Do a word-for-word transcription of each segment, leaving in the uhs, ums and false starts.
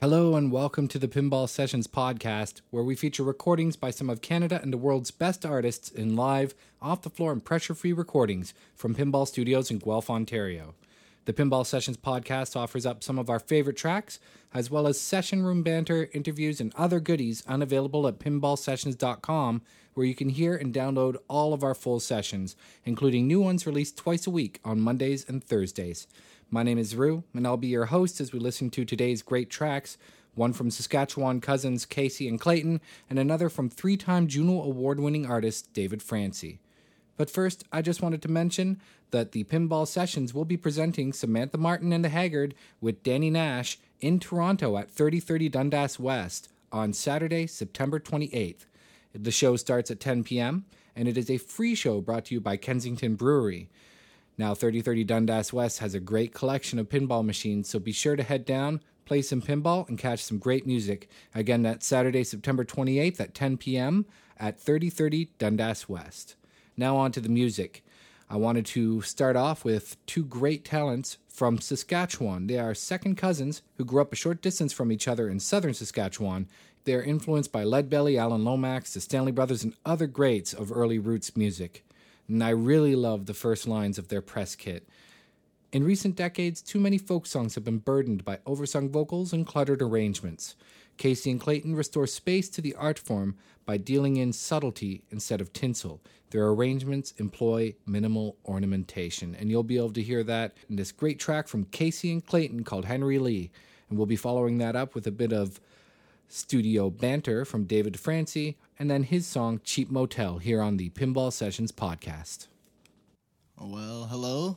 Hello and welcome to the Pinball Sessions podcast, where we feature recordings by some of Canada and the world's best artists in live, off-the-floor and pressure-free recordings from Pinball Studios in Guelph, Ontario. The Pinball Sessions podcast offers up some of our favorite tracks, as well as session room banter, interviews, and other goodies unavailable at pinball sessions dot com, where you can hear and download all of our full sessions, including new ones released twice a week on Mondays and Thursdays. My name is Rue, and I'll be your host as we listen to today's great tracks, one from Saskatchewan cousins Casey and Clayton, and another from three-time Juno Award-winning artist David Francy. But first, I just wanted to mention that the Pinball Sessions will be presenting Samantha Martin and the Haggard with Danny Nash in Toronto at thirty thirty Dundas West on Saturday, September twenty-eighth. The show starts at ten p.m., and it is a free show brought to you by Kensington Brewery. Now, thirty thirty Dundas West has a great collection of pinball machines, so be sure to head down, play some pinball, and catch some great music. Again, that's Saturday, September twenty-eighth at ten p.m. at thirty thirty Dundas West. Now on to the music. I wanted to start off with two great talents from Saskatchewan. They are second cousins who grew up a short distance from each other in southern Saskatchewan. They are influenced by Leadbelly, Alan Lomax, the Stanley Brothers, and other greats of early roots music. And I really love the first lines of their press kit. In recent decades, too many folk songs have been burdened by oversung vocals and cluttered arrangements. Casey and Clayton restore space to the art form by dealing in subtlety instead of tinsel. Their arrangements employ minimal ornamentation, and you'll be able to hear that in this great track from Casey and Clayton called Henry Lee. And we'll be following that up with a bit of studio banter from David Francy, and then his song Cheap Motel here on the Pinball Sessions podcast. Well, hello.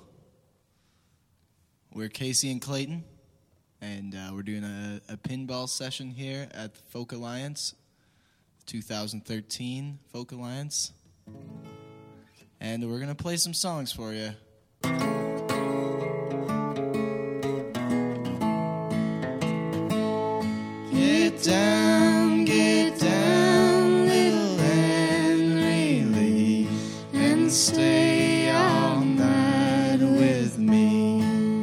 We're Casey and Clayton, and uh, we're doing a, a pinball session here at the Folk Alliance, twenty thirteen Folk Alliance. And we're going to play some songs for you. Get down, get down, little Henry Lee, and stay all night with me.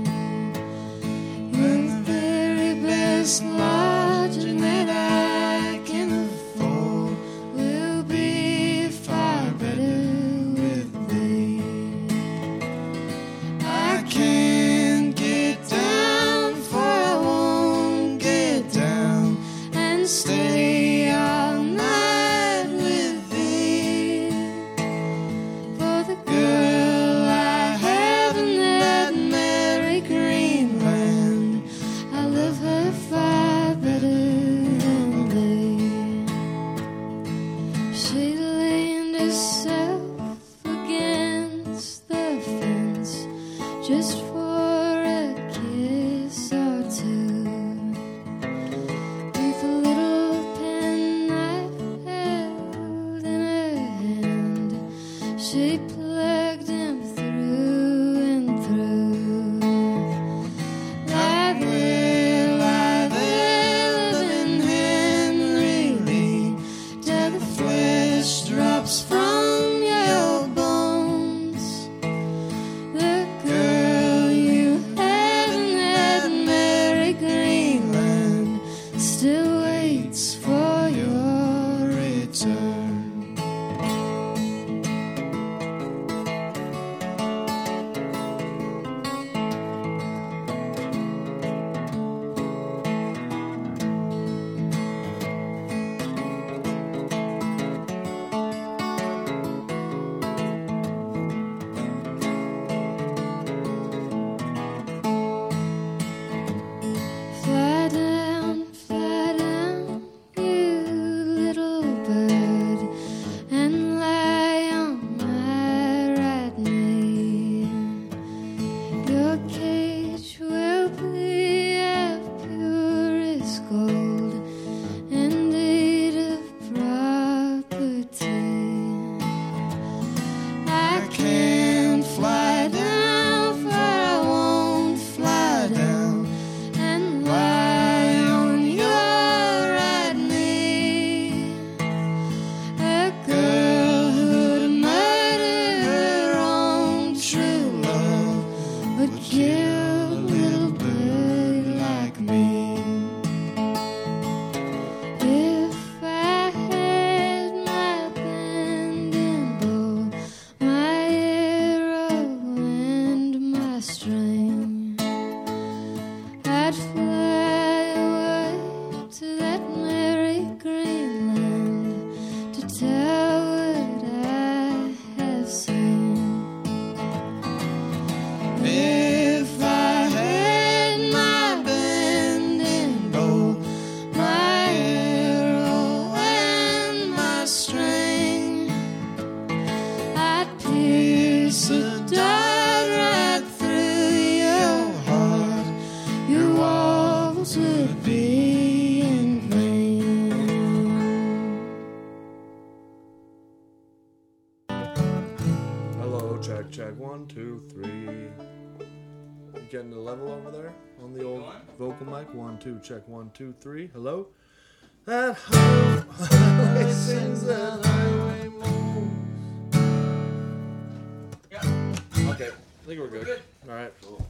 When the very best lodging that I can afford will be far better with thee. I can't get down, for I won't get down and stay all night with thee. For the girl I have in that merry Greenland, I love her far this would be in vain. Hello, check, check, one, two, three. You getting the level over there on the old vocal mic? One, two, check, one, two, three. Hello? That highway sings, that highway moves. Yeah. Okay, I think we're good. good. All right, cool.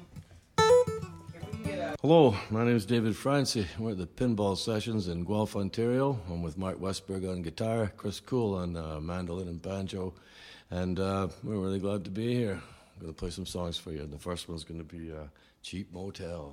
Hello, my name is David Francie. We're at the Pinball Sessions in Guelph, Ontario. I'm with Mark Westberg on guitar, Chris Cool on uh, mandolin and banjo, and uh, we're really glad to be here. I'm going to play some songs for you. The first one's going to be uh, Cheap Motel.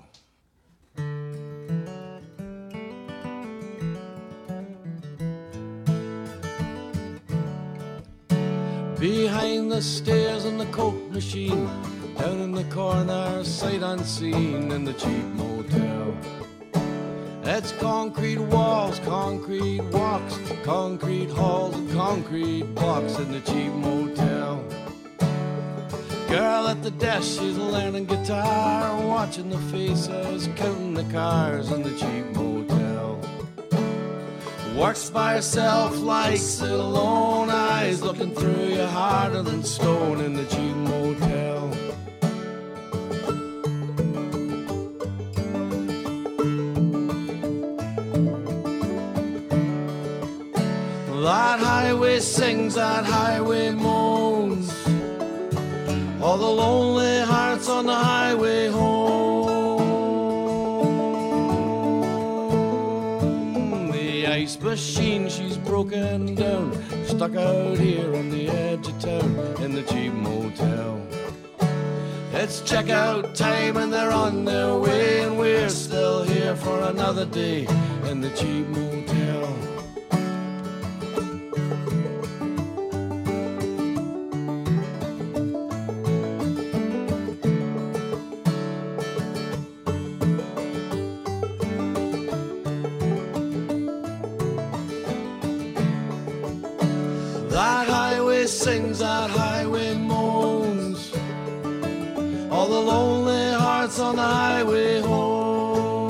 Behind the stairs and the Coke machine, down in the corner, sight unseen, in the cheap motel. It's concrete walls, concrete walks, concrete halls and concrete blocks in the cheap motel. Girl at the desk, she's learning guitar, watching the faces, counting the cars in the cheap motel. Works by herself, likes it alone, eyes looking through you harder than stone in the cheap motel. That highway sings, that highway moans, all the lonely hearts on the highway home. The ice machine, she's broken down, stuck out here on the edge of town in the cheap motel. It's checkout time and they're on their way, and we're still here for another day in the cheap motel. That highway sings, that highway moans, all the lonely hearts on the highway home.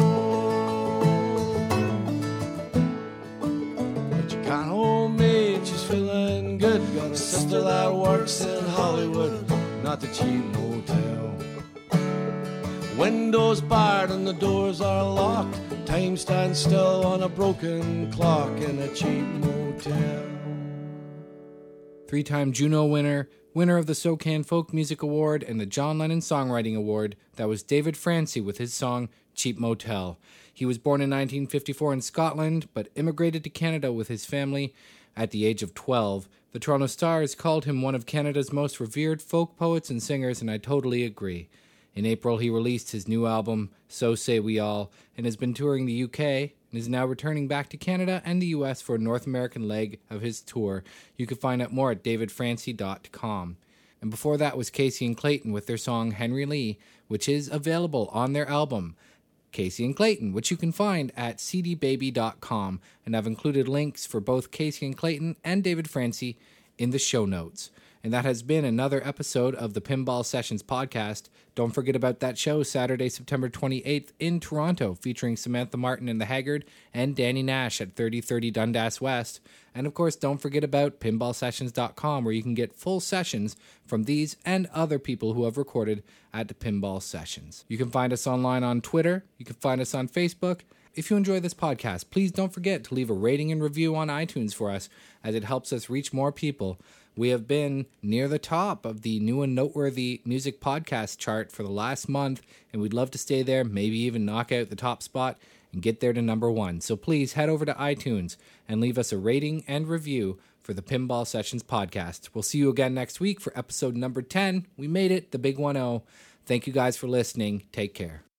But you can't hold me, she's feeling good. Got a sister that works in Hollywood, not the cheap motel. Windows barred and the doors are locked, time stands still on a broken clock in a cheap motel. Three-time Juno winner, winner of the SOCAN Folk Music Award and the John Lennon Songwriting Award, that was David Francie with his song Cheap Motel. He was born in nineteen fifty-four in Scotland, but immigrated to Canada with his family at the age of twelve. The Toronto Star has called him one of Canada's most revered folk poets and singers, and I totally agree. In April, he released his new album, So Say We All, and has been touring the U K, and is now returning back to Canada and the U S for a North American leg of his tour. You can find out more at david francie dot com. And before that was Casey and Clayton with their song Henry Lee, which is available on their album, Casey and Clayton, which you can find at c d baby dot com. And I've included links for both Casey and Clayton and David Francie in the show notes. And that has been another episode of the Pinball Sessions podcast. Don't forget about that show Saturday, September twenty-eighth in Toronto, featuring Samantha Martin and the Haggard and Danny Nash at thirty thirty Dundas West. And of course, don't forget about pinball sessions dot com, where you can get full sessions from these and other people who have recorded at the Pinball Sessions. You can find us online on Twitter. You can find us on Facebook. If you enjoy this podcast, please don't forget to leave a rating and review on iTunes for us, as it helps us reach more people. We have been near the top of the new and noteworthy music podcast chart for the last month, and we'd love to stay there, maybe even knock out the top spot and get there to number one. So please head over to iTunes and leave us a rating and review for the Pinball Sessions podcast. We'll see you again next week for episode number ten. We made it, the big one oh. Thank you guys for listening. Take care.